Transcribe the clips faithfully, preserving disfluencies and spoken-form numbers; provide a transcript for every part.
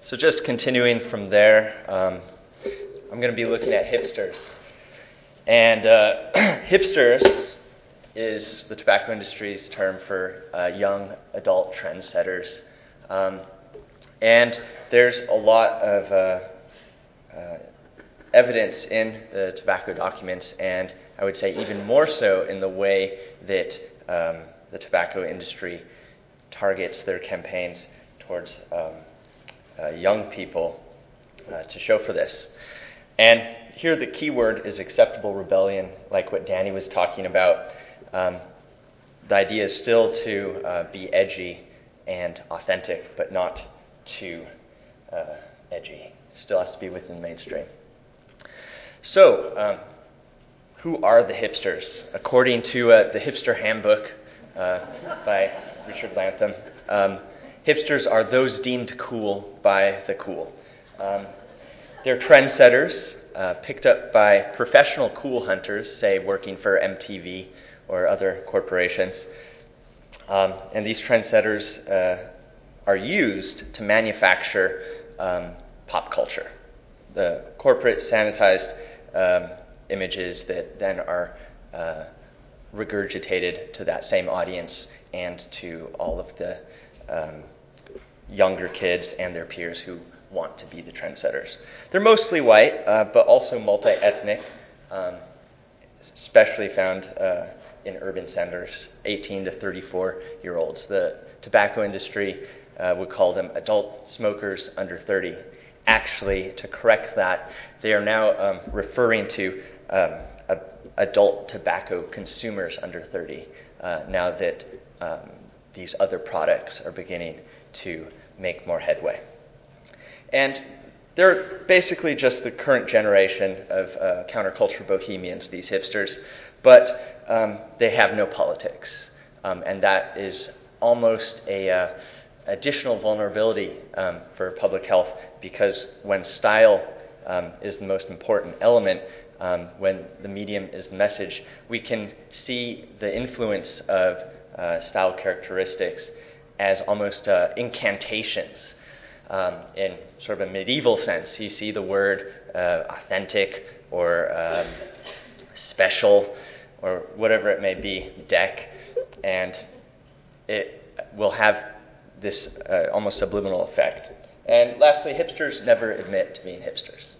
So just continuing from there, um, I'm going to be looking at hipsters. And uh, hipsters is the tobacco industry's term for uh, young adult trendsetters. Um, and there's a lot of uh, uh, evidence in the tobacco documents, and I would say even more so in the way that um, the tobacco industry targets their campaigns towards um, uh, young people uh, to show for this. And here the key word is acceptable rebellion, like what Danny was talking about. Um, the idea is still to uh, be edgy and authentic, but not too uh, edgy. Still has to be within the mainstream. So, um, who are the hipsters? According to uh, the Hipster Handbook uh, by Richard Lantham, um, hipsters are those deemed cool by the cool. Um, they're trendsetters, uh, picked up by professional cool hunters, say working for M T V or other corporations. Um, and these trendsetters uh, are used to manufacture um, pop culture. The corporate sanitized um, images that then are uh, regurgitated to that same audience and to all of the um, younger kids and their peers who want to be the trendsetters. They're mostly white, uh, but also multi-ethnic, um, especially found uh, in urban centers, eighteen to thirty-four year olds. The tobacco industry uh, would call them adult smokers under thirty. Actually, to correct that, they are now um, referring to um, a, adult tobacco consumers under thirty, uh, now that um, these other products are beginning to make more headway. And they're basically just the current generation of uh, counterculture bohemians, these hipsters, but um, they have no politics. Um, and that is almost a uh, additional vulnerability um, for public health, because when style um, is the most important element, um, when the medium is the message, we can see the influence of uh, style characteristics as almost uh, incantations. Um, in sort of a medieval sense, you see the word uh, authentic or um, special or whatever it may be, deck, and it will have this uh, almost subliminal effect. And lastly, hipsters never admit to being hipsters.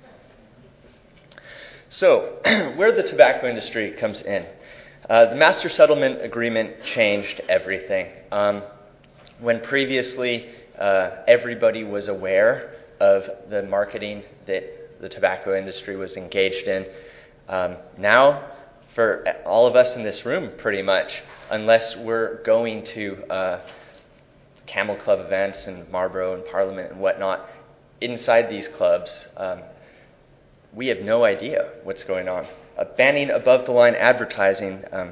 So, where the tobacco industry comes in. Uh, the Master Settlement Agreement changed everything. Um, when previously uh, everybody was aware of the marketing that the tobacco industry was engaged in, um, now for all of us in this room pretty much, unless we're going to uh, Camel Club events and Marlboro and Parliament and whatnot, inside these clubs, um, we have no idea what's going on. Uh, banning above-the-line advertising um,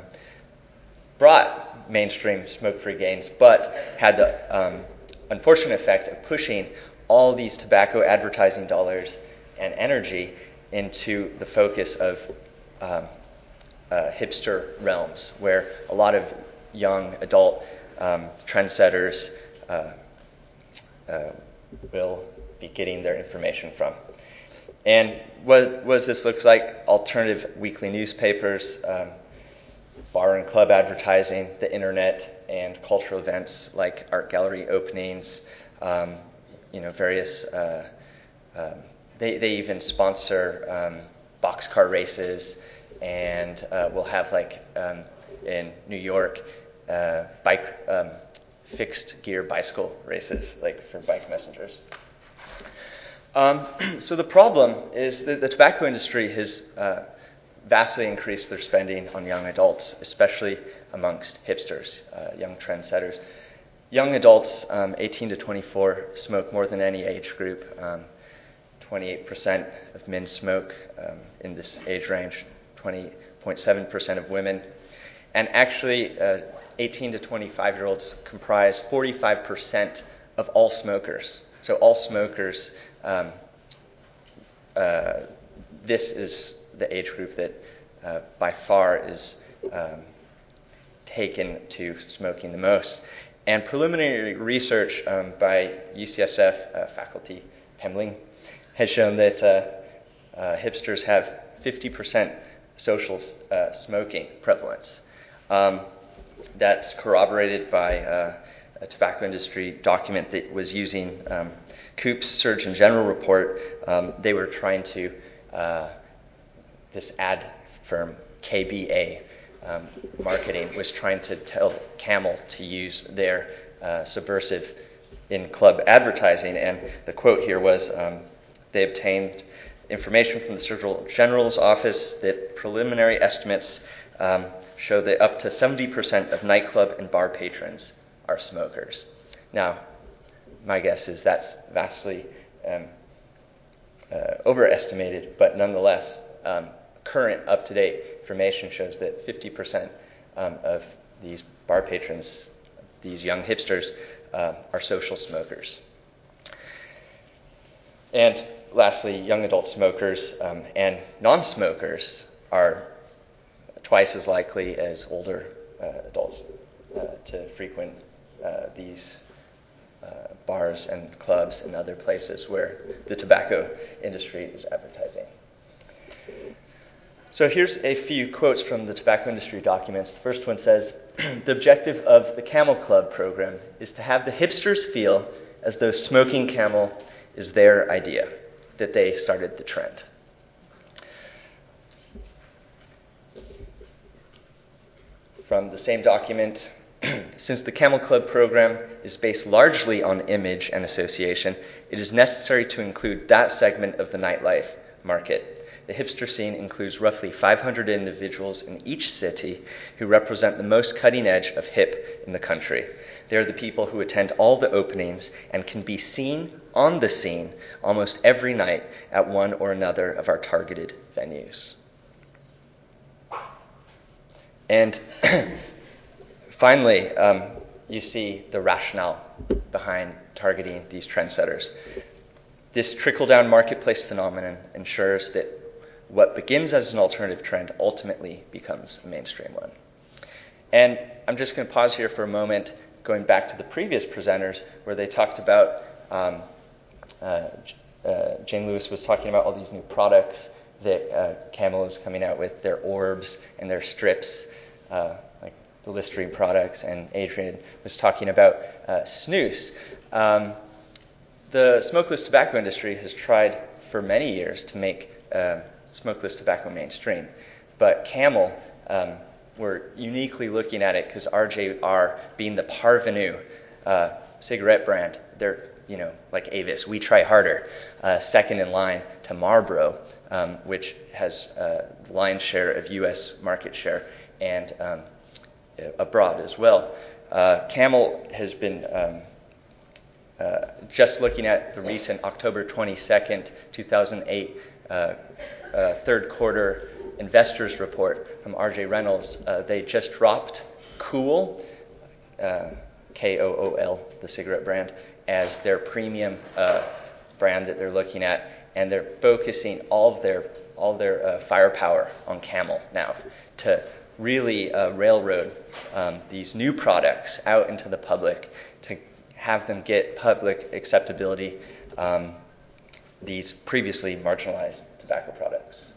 brought mainstream smoke-free gains, but had the um, unfortunate effect of pushing all these tobacco advertising dollars and energy into the focus of um, uh, hipster realms, where a lot of young adult um, trendsetters uh, uh, will be getting their information from. And what, what does this look like? Alternative weekly newspapers, um, bar and club advertising, the internet, and cultural events like art gallery openings, um, you know, various, uh, um, they, they even sponsor um, boxcar races, and uh, we'll have, like, um, in New York, uh, bike um, fixed gear bicycle races, like for bike messengers. Um, so the problem is that the tobacco industry has uh, vastly increased their spending on young adults, especially amongst hipsters, uh, young trendsetters. Young adults, um, eighteen to twenty-four, smoke more than any age group. Um, twenty-eight percent of men smoke um, in this age range, twenty point seven percent of women. And actually, uh, eighteen to twenty-five-year-olds comprise forty-five percent of all smokers. So all smokers, um, uh, this is the age group that uh, by far is um, taken to smoking the most. And preliminary research um, by U C S F uh, faculty Hemling has shown that uh, uh, hipsters have fifty percent social uh, smoking prevalence. Um, that's corroborated by uh, a tobacco industry document that was using um, Coop's Surgeon General report. Um, they were trying to, uh, this ad firm, K B A um, Marketing, was trying to tell Camel to use their uh, subversive in-club advertising. And the quote here was, um, they obtained information from the Surgeon General's office that preliminary estimates um, show that up to seventy percent of nightclub and bar patrons are smokers. Now, my guess is that's vastly um, uh, overestimated, but nonetheless, um, current up-to-date information shows that fifty percent um, of these bar patrons, these young hipsters, uh, are social smokers. And lastly, young adult smokers um, and non-smokers are twice as likely as older uh, adults uh, to frequent uh, these uh, bars and clubs and other places where the tobacco industry is advertising. So here's a few quotes from the tobacco industry documents. The first one says, "The objective of the Camel Club program is to have the hipsters feel as though smoking Camel is their idea, that they started the trend." From the same document, "Since the Camel Club program is based largely on image and association, it is necessary to include that segment of the nightlife market. The hipster scene includes roughly five hundred individuals in each city who represent the most cutting edge of hip in the country. They are the people who attend all the openings and can be seen on the scene almost every night at one or another of our targeted venues." And finally, um, you see the rationale behind targeting these trendsetters. This trickle-down marketplace phenomenon ensures that what begins as an alternative trend ultimately becomes a mainstream one. And I'm just going to pause here for a moment, going back to the previous presenters, where they talked about, um, uh, uh, Jane Lewis was talking about all these new products that uh, Camel is coming out with, their orbs and their strips, uh, like the Listerine products, and Adrian was talking about uh, snus. Um, the smokeless tobacco industry has tried for many years to make uh, smokeless tobacco mainstream, but Camel, um, we're uniquely looking at it because R J R, being the parvenu uh, cigarette brand, they're, you know, like Avis, we try harder, uh, second in line to Marlboro, um, which has uh, the lion's share of U S market share, and um, abroad as well. Uh, Camel has been, um, uh, just looking at the recent October twenty-second, two thousand eight uh, uh, third quarter investors report from R J Reynolds, uh, they just dropped Kool, uh, K O O L, the cigarette brand, as their premium uh, brand that they're looking at, and they're focusing all of their all their uh, firepower on Camel now to really uh, railroad um, these new products out into the public, to have them get public acceptability, um, these previously marginalized tobacco products.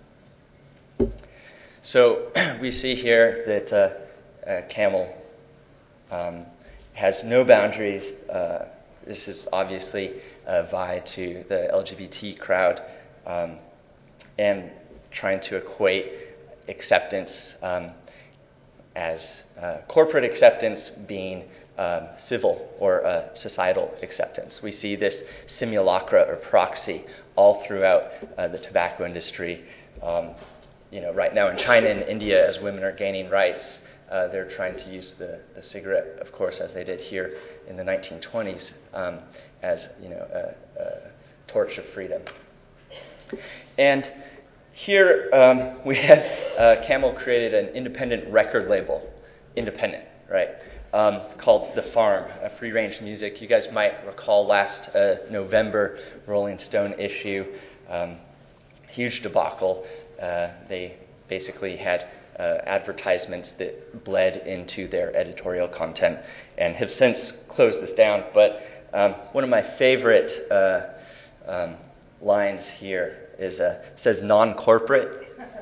So we see here that uh, uh, Camel um, has no boundaries. Uh, this is obviously a vie to the L G B T crowd, um, and trying to equate acceptance um, as uh, corporate acceptance being um, civil or uh, societal acceptance. We see this simulacra or proxy all throughout uh, the tobacco industry. Um, you know, right now in China and India, as women are gaining rights, uh, they're trying to use the, the cigarette, of course, as they did here in the nineteen twenties, um, as, you know, a, a torch of freedom. And here um, we have uh, Camel created an independent record label, independent, right, um, called The Farm, a free-range music. You guys might recall last uh, November Rolling Stone issue, um, huge debacle. Uh, they basically had uh, advertisements that bled into their editorial content and have since closed this down. But um, one of my favorite uh, um, lines here is uh, says non-corporate.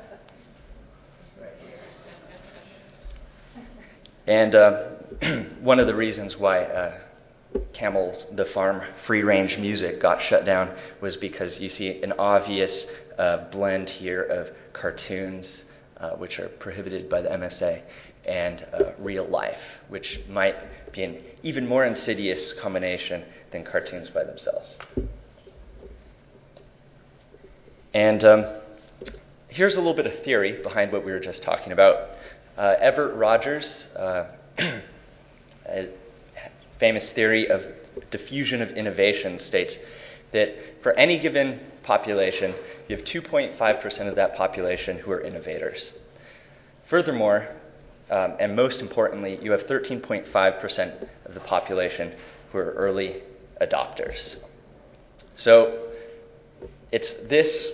And uh, one of the reasons why uh, Camel's The Farm free-range music got shut down was because you see an obvious uh, blend here of cartoons, uh, which are prohibited by the M S A, and uh, real life, which might be an even more insidious combination than cartoons by themselves. And um, here's a little bit of theory behind what we were just talking about. Uh, Everett Rogers, uh, a famous theory of diffusion of innovation, states that for any given population, you have two point five percent of that population who are innovators. Furthermore, um, and most importantly, you have thirteen point five percent of the population who are early adopters. So it's this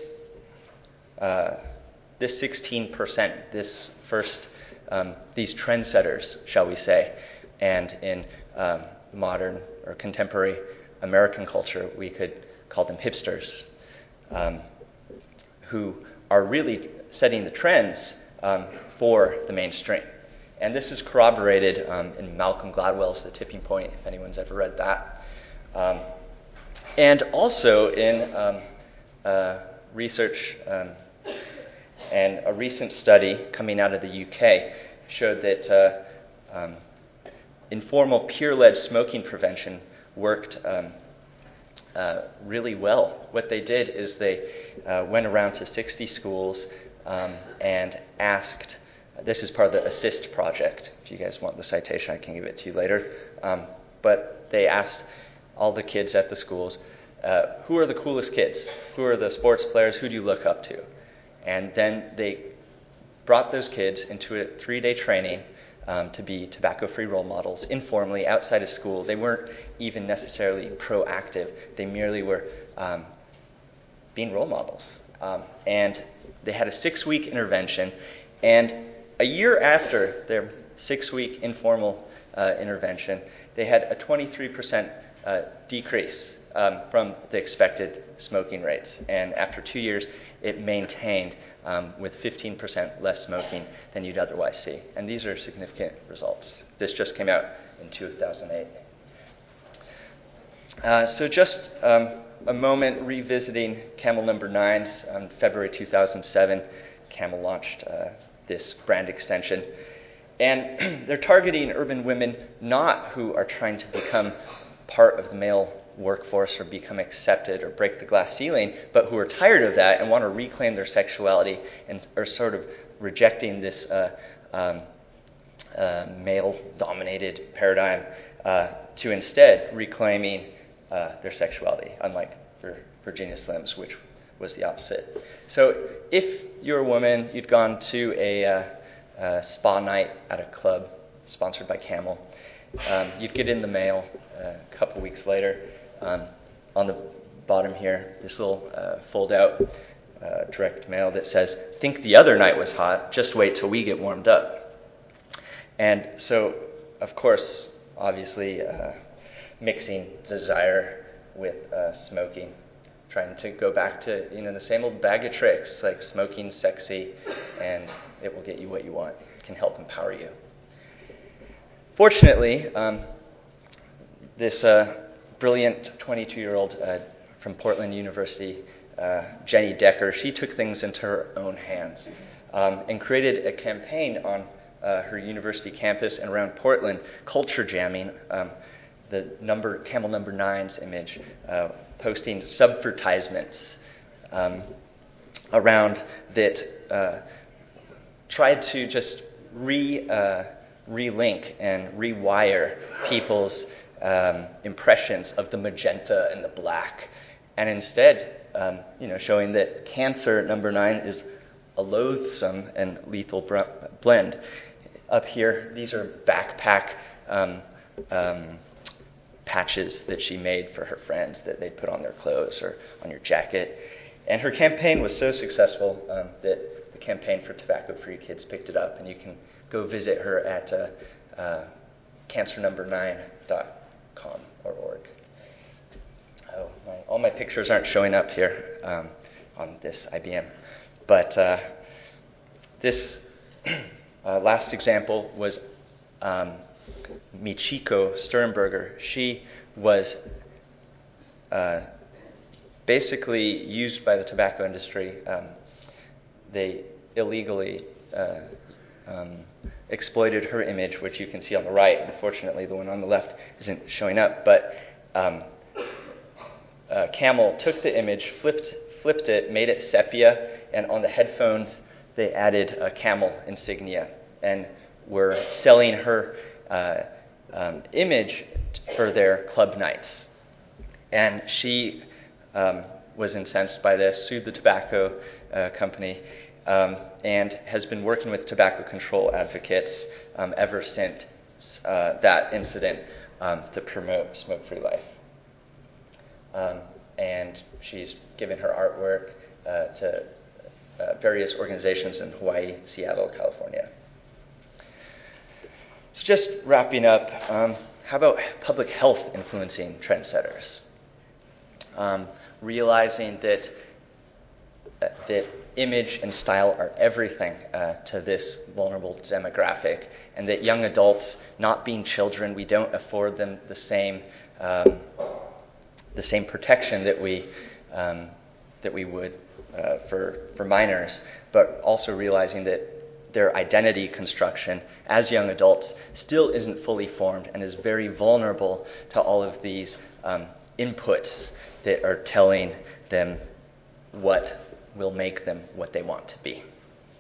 uh, this sixteen percent, this first Um, these trendsetters, shall we say, and in um, modern or contemporary American culture, we could call them hipsters, um, who are really setting the trends um, for the mainstream. And this is corroborated um, in Malcolm Gladwell's The Tipping Point, if anyone's ever read that. Um, and also in um, uh, research um, and a recent study coming out of the U K showed that uh, um, informal peer-led smoking prevention worked um, uh, really well. What they did is they uh, went around to sixty schools um, and asked, this is part of the ASSIST project. If you guys want the citation, I can give it to you later. Um, but they asked all the kids at the schools, uh, who are the coolest kids? Who are the sports players? Who do you look up to? And then they brought those kids into a three-day training um, to be tobacco-free role models informally outside of school. They weren't even necessarily proactive. They merely were um, being role models. Um, and they had a six-week intervention. And a year after their six-week informal uh, intervention, they had a twenty-three percent uh, decrease um, from the expected smoking rates. And after two years, it maintained um, with fifteen percent less smoking than you'd otherwise see. And these are significant results. This just came out in two thousand eight. Uh, so just um, a moment revisiting Camel number nine's. Um, February two thousand seven, Camel launched uh, this brand extension. And they're targeting urban women not who are trying to become part of the male workforce or become accepted or break the glass ceiling, but who are tired of that and want to reclaim their sexuality and are sort of rejecting this uh, um, uh, male-dominated paradigm uh, to instead reclaiming uh, their sexuality, unlike for Virginia Slims, which was the opposite. So if you're a woman, you'd gone to a, uh, a spa night at a club sponsored by Camel, um, you'd get in the mail uh, a couple weeks later. Um, on the bottom here, this little uh, fold-out uh, direct mail that says, think the other night was hot, just wait till we get warmed up. And so, of course, obviously, uh, mixing desire with uh, smoking, trying to go back to, you know, the same old bag of tricks, like smoking's sexy, and it will get you what you want. It can help empower you. Fortunately, um, this uh, brilliant twenty-two-year-old uh, from Portland University, uh, Jenny Decker, she took things into her own hands um, and created a campaign on uh, her university campus and around Portland, culture jamming um, the number Camel number nine's image, uh, posting subvertisements um, around that uh, tried to just re uh, relink and rewire people's Um, impressions of the magenta and the black, and instead, um, you know, showing that cancer number nine is a loathsome and lethal br- blend. Up here, these are backpack um, um, patches that she made for her friends that they'd put on their clothes or on your jacket. And her campaign was so successful um, that the the campaign for tobacco-free kids picked it up, and you can go visit her at uh, uh, cancer number nine dot com or org. Oh, my, all my pictures aren't showing up here um, on this I B M. But uh, this uh, last example was um, Michiko Sternberger. She was uh, basically used by the tobacco industry. Um, they illegally uh, um, exploited her image, which you can see on the right. Unfortunately, the one on the left isn't showing up. But um, uh, Camel took the image, flipped flipped it, made it sepia, and on the headphones they added a camel insignia, and were selling her uh, um, image for their club nights. And she um, was incensed by this, sued the tobacco uh, company, um, and has been working with tobacco control advocates um, ever since uh, that incident um, to promote smoke-free life. Um, and she's given her artwork uh, to uh, various organizations in Hawaii, Seattle, California. So just wrapping up, um, how about public health influencing trendsetters? Um, realizing that uh, that image and style are everything uh, to this vulnerable demographic, and that young adults, not being children, we don't afford them the same um, the same protection that we um, that we would uh, for for minors, but also realizing that their identity construction as young adults still isn't fully formed and is very vulnerable to all of these um, inputs that are telling them what will make them what they want to be.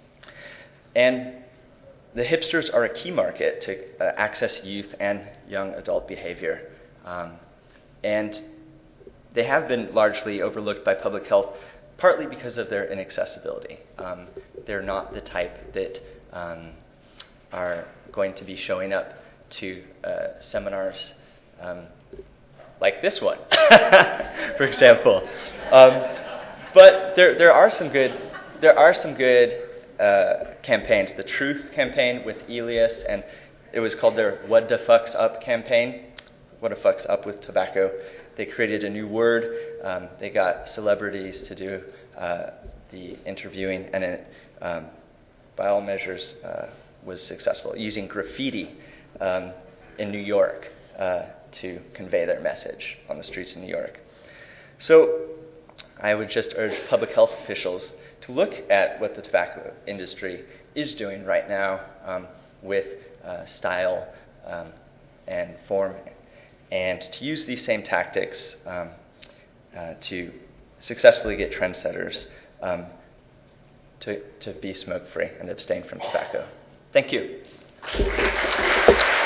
And the hipsters are a key market to uh, access youth and young adult behavior. Um, and they have been largely overlooked by public health, partly because of their inaccessibility. Um, they're not the type that um, are going to be showing up to uh, seminars um, like this one, for example. Um, but there there are some good there are some good uh, campaigns. The Truth campaign with Elias, and it was called their What Da Fuck's Up campaign. What Da Fuck's Up with tobacco. They created a new word. Um, they got celebrities to do uh, the interviewing, and it, um, by all measures, uh, was successful, using graffiti um, in New York uh, to convey their message on the streets of New York. So I would just urge public health officials to look at what the tobacco industry is doing right now um, with uh, style um, and form, and to use these same tactics um, uh, to successfully get trendsetters um, to, to be smoke-free and abstain from tobacco. Thank you.